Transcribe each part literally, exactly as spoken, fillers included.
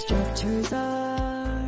Structures are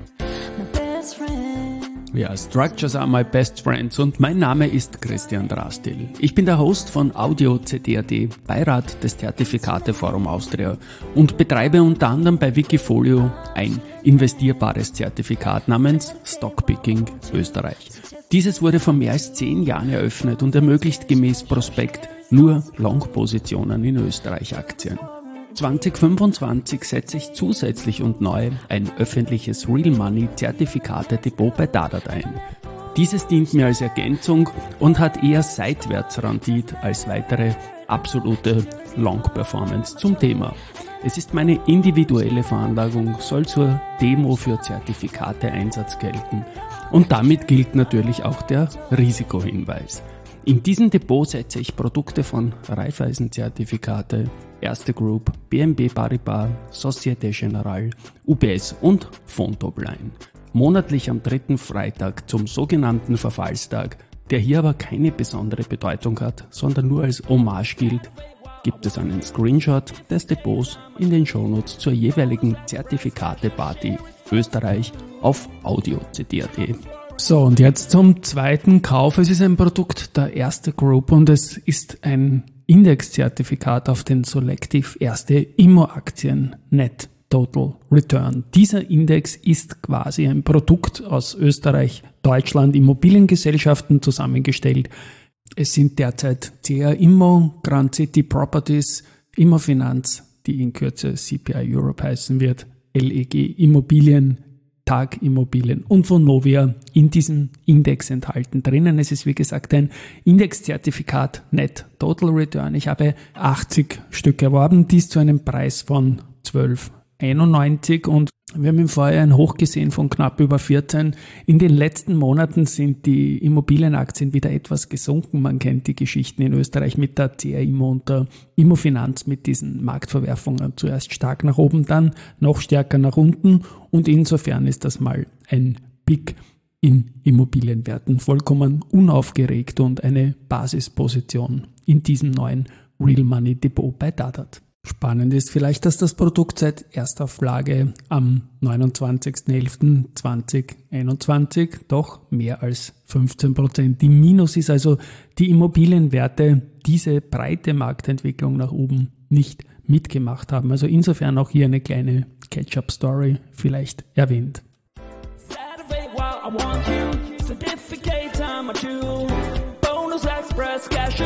my best friend. Ja, Structures are my best friends und mein Name ist Christian Drastil. Ich bin der Host von Audio C D A D, Beirat des Zertifikateforum Austria und betreibe unter anderem bei Wikifolio ein investierbares Zertifikat namens Stockpicking Österreich. Dieses wurde vor mehr als zehn Jahren eröffnet und ermöglicht gemäß Prospekt nur Long-Positionen in Österreich-Aktien. zwanzig fünfundzwanzig setze ich zusätzlich und neu ein öffentliches Real Money Zertifikate-Depot bei Dadat ein. Dieses dient mir als Ergänzung und hat eher Seitwärtsrendite als weitere absolute Long-Performance zum Thema. Es ist meine individuelle Veranlagung, soll zur Demo für Zertifikate-Einsatz gelten und damit gilt natürlich auch der Risikohinweis. In diesem Depot setze ich Produkte von Raiffeisen-Zertifikate, Erste Group, B N P Paribas, Societe Generale, U B S und Vontobel ein. Monatlich am dritten Freitag zum sogenannten Verfallstag, der hier aber keine besondere Bedeutung hat, sondern nur als Hommage gilt, gibt es einen Screenshot des Depots in den Shownotes zur jeweiligen Zertifikate-Party Österreich auf Audio C D A D. So, und jetzt zum zweiten Kauf. Es ist ein Produkt der Erste Group und es ist ein Indexzertifikat auf den Selective Erste Immo-Aktien Net Total Return. Dieser Index ist quasi ein Produkt aus Österreich, Deutschland, Immobiliengesellschaften zusammengestellt. Es sind derzeit C R Immo, Grand City Properties, Immofinanz, die in Kürze C P I Europe heißen wird, L E G Immobilien, Tag Immobilien und Vonovia in diesem Index enthalten drinnen. Es ist wie gesagt ein Indexzertifikat Net Total Return. Ich habe achtzig Stück erworben, dies zu einem Preis von zwölf einundneunzig und wir haben im Vorjahr ein Hoch gesehen von knapp über vierzehn. In den letzten Monaten sind die Immobilienaktien wieder etwas gesunken. Man kennt die Geschichten in Österreich mit der C R Immo und der Immofinanz mit diesen Marktverwerfungen. Zuerst stark nach oben, dann noch stärker nach unten und insofern ist das mal ein Pick in Immobilienwerten. Vollkommen unaufgeregt und eine Basisposition in diesem neuen Real Money Depot bei Dadat. Spannend ist vielleicht, dass das Produkt seit Erstauflage am neunundzwanzigsten elften zweitausendeinundzwanzig doch mehr als fünfzehn Prozent im Minus ist, also die Immobilienwerte diese breite Marktentwicklung nach oben nicht mitgemacht haben. Also insofern auch hier eine kleine Catch-up-Story vielleicht erwähnt.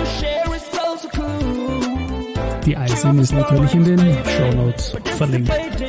Die I S I N ist natürlich in den Shownotes verlinkt.